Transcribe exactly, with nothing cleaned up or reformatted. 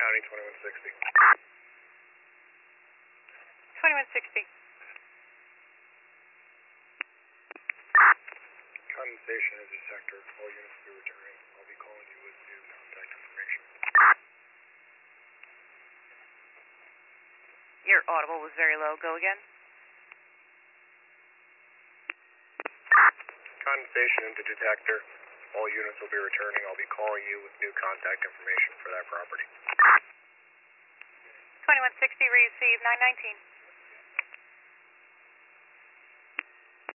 County twenty-one sixty. twenty-one sixty. Condensation is a sector. All units will be returning. I'll be calling you with new contact information. Your audible was very low. Go again. Condensation into detector. All units will be returning. I'll be calling you with new contact information for that property. twenty-one sixty, receive nine nineteen.